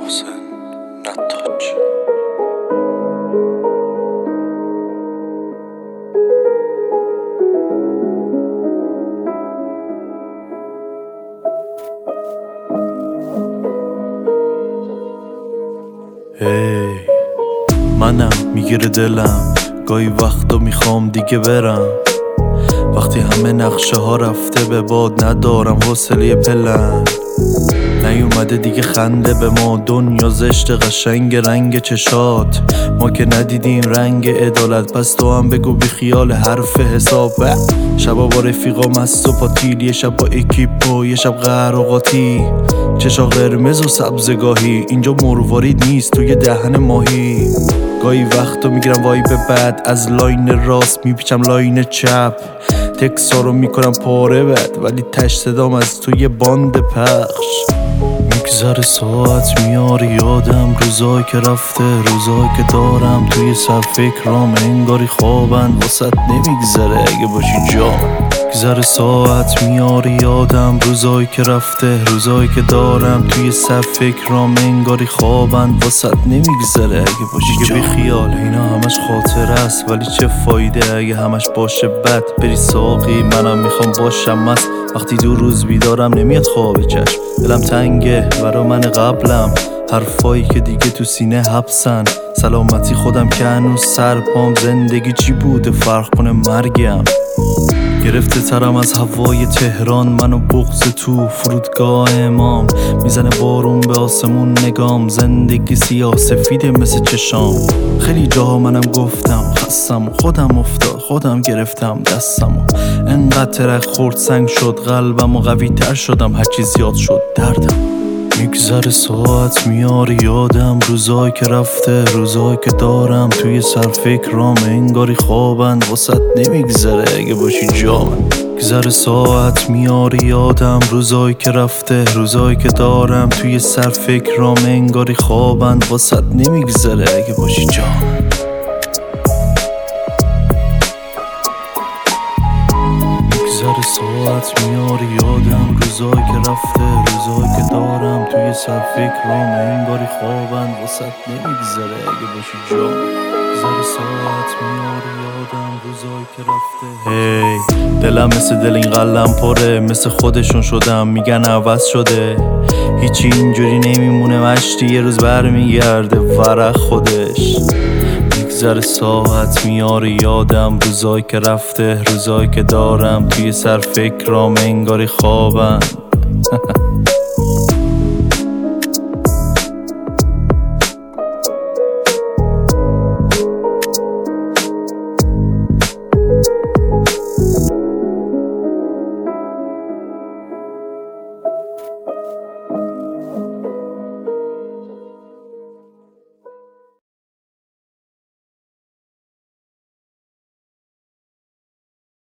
محسن نتاج. منم میگیره دلم گاهی وقتا میخوام دیگه برم، وقتی همه نقشه ها رفته به باد ندارم حوصله پلن. نیومده دیگه خنده به ما، دنیا زشت قشنگ رنگ چشات، ما که ندیدیم رنگ عدالت، پس تو هم بگو بی خیال حرف حساب. شبا با رفیقا مست و پاتیل، یه شب با اکیپ و یه شب قهر و قاطی، چشا قرمز و سبزگاهی، اینجا مروارید نیست توی دهن ماهی. گاهی وقتا میگیرم وایب بد، از لاین راست میپیچم لاین چپ، تکسا رو میکنم پاره بد، ولی تش صدام از توی باند پخش. میگذره ساعت میاری یادم روزایی که رفته، روزایی که دارم توی سر فکرام، انگاری خوابن واسط نمیگذره اگه باشی جام. میگذره ساعت میاری یادم روزایی که رفته، روزایی که دارم توی سر فکرام، انگاری خوابن واسط نمیگذره اگه باشی جام. بی خیال اینا همش خاطر است، ولی چه فایده اگه همش باشه بد. بری ساقی منم میخوام باشم مست، وقتی 2 روز بیدارم نمیاد خواب چشم. دلم تنگه برا من قبلم، حرفایی که دیگه تو سینه حبسن، سلامتی خودم که هنوز سر پام، زندگی چی بوده فرق کنه مرگم. گرفته ترم از هوای تهران، منو بغض تو فرودگاه امام، میزنه بارون به آسمون نگام، زندگی سیاه سفیده مثل چشام. خیلی جاها منم گفتم خستم، خودم افتاد خودم گرفتم دستم، انقدر ترک خورد سنگ شد قلبم و قوی تر شدم هرچی زیاد شد دردم. میگذره ساعت میاری یادم روزایی که رفته، روزایی که دارم توی سر فکرام، انگاری خوابند واسط نمیگذره اگه باشی جامن. میگذره ساعت میاری یادم روزایی که رفته، روزایی که دارم توی سر فکرام، انگاری خوابند واسط نمیگذره اگه باشی جامن. میگذره ساعت میاری یادم روزایی که رفته، روزایی که دارم توی سر فکرام، انگاری خوابند واسط نمیگذره اگه باشی جا. میگذره ساعت میاری یادم روزایی که رفته. دلم مثل دل این قلم پره، مثل خودشون شدم میگن عوض شده، هیچی اینجوری نمیمونه مشتی، یه روز برمیگرده ورق خودش. میگذره ساعت میاری یادم روزایی که رفته، روزایی که دارم توی سر فکرام، انگاری خوابم